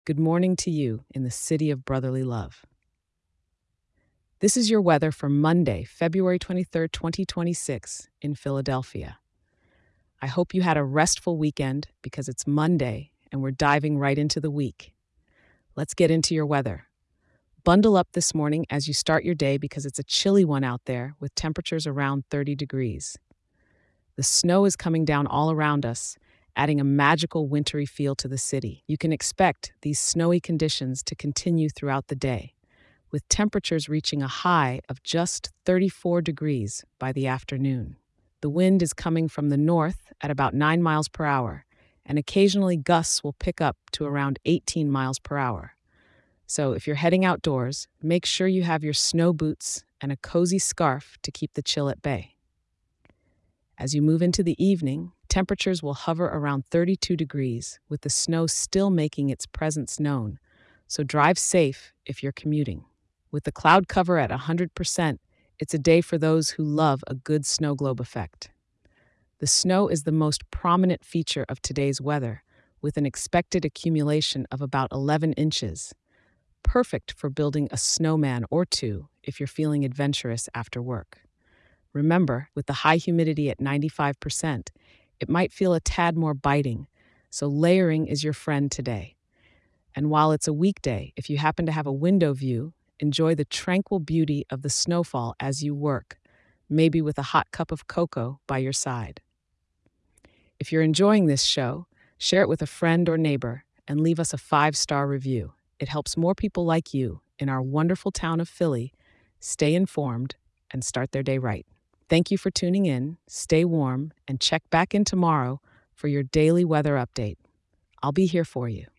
Good morning to you in the city of brotherly love. This is your weather for Monday, February 23rd, 2026, in Philadelphia. I hope you had a restful weekend because it's Monday and we're diving right into the week. Let's get into your weather. Bundle up this morning as you start your day because it's a chilly one out there with temperatures around 30 degrees. The snow is coming down all around us, adding a magical wintry feel to the city. You can expect these snowy conditions to continue throughout the day, with temperatures reaching a high of just 34 degrees by the afternoon. The wind is coming from the north at about 9 miles per hour, and occasionally gusts will pick up to around 18 miles per hour. So if you're heading outdoors, make sure you have your snow boots and a cozy scarf to keep the chill at bay. As you move into the evening, temperatures will hover around 32 degrees, with the snow still making its presence known, so drive safe if you're commuting. With the cloud cover at 100%, it's a day for those who love a good snow globe effect. The snow is the most prominent feature of today's weather, with an expected accumulation of about 11 inches. Perfect for building a snowman or two if you're feeling adventurous after work. Remember, with the high humidity at 95%, it might feel a tad more biting, so layering is your friend today. And while it's a weekday, if you happen to have a window view, enjoy the tranquil beauty of the snowfall as you work, maybe with a hot cup of cocoa by your side. If you're enjoying this show, share it with a friend or neighbor and leave us a 5-star review. It helps more people like you in our wonderful town of Philly stay informed and start their day right. Thank you for tuning in, stay warm, and check back in tomorrow for your daily weather update. I'll be here for you.